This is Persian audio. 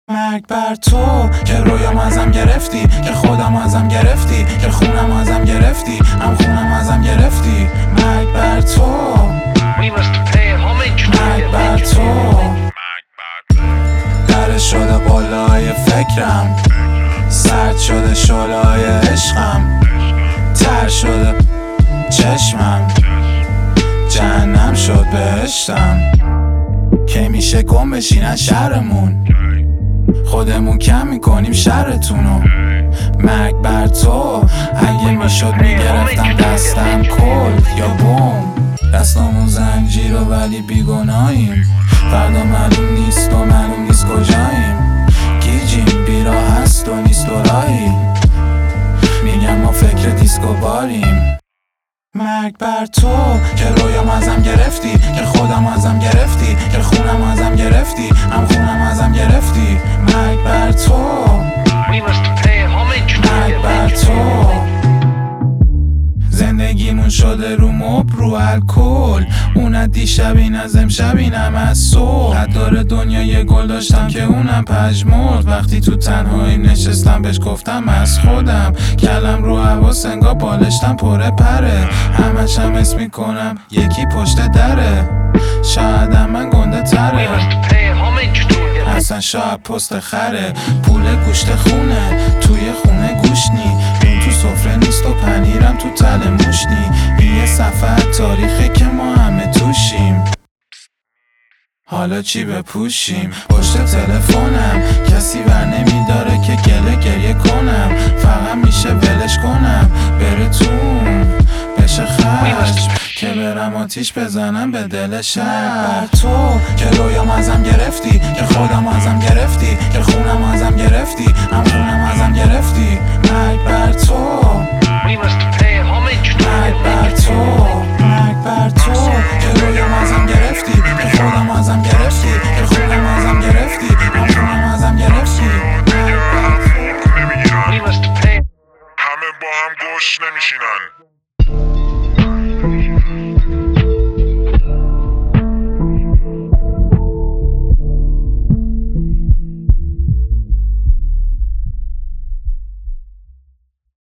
مرگ بر تو که رویام ازم گرفتی، که خودم ازم گرفتی، که خونم ازم گرفتی، هم خونم ازم گرفتی. مرگ بر تو، مرگ بر تو. در شده قله‌های فکرم، سرد شده شعله‌های عشقم، تر شده چشمم، جهنم شد بهشتم. که میشه گم بشینن شهرمون، خودمون کم میکنیم شرتونو. مرگ بر تو، اگه میشد میگرفتم دستم کل یا بوم. دستامون زنجیر و ولی بیگناهیم، فردا معلوم نیست و معلوم نیست کجاییم. گیجیم بیراه هست و نیست و راهی، میگم ما فکر دیسکو باریم. مرگ بر تو که رویام ازم گرفتی، که خودم ازم گرفتی، که خونم ازم گرفتی، هم خونم ازم گرفتی. مرگ بر تو، مرگ بر تو. زندگیمون شده رو مب رو الکل، اون از دیشب این از امشب اینم از صبح. داره دنیا یه گل داشتم که اونم پژمرد، وقتی تو تنهایی نشستم بهش گفتم از خودم. کلم رو حواس انگار بالشتم پره پره، همش هم اسم میکنم یکی پشت دره. شایدم من گنده تره، اصلا شاید پست خره. پول گوشت خونه توی خونه گوشنی، اون تو سفره نیست و پنیرم تو تل موشنی. این یه صفحه تاریخه که ما همه توشیم، حالا چی بپوشیم؟ پشت تلفنم کسی ور نمیداره که گله گریه کنم، فقط میشه ولش کنم بره تون بشه خشم، که برم آتیش بزنم به دل شهر. تو که رویام ازم گرفتی، که خودم ازم گرفتی، که خونم ازم گرفتی، هم خونم ازم گرفتی. مرگ بر تو، مرگ بر تو، مرگ بر تو. که رویام ازم گرفتی، که خودم ازم گرفتی، که خونم ازم گرفتی، هم خونم ازم گرفتی. مرگ بر تو. همه با هم گوش نمیشینن.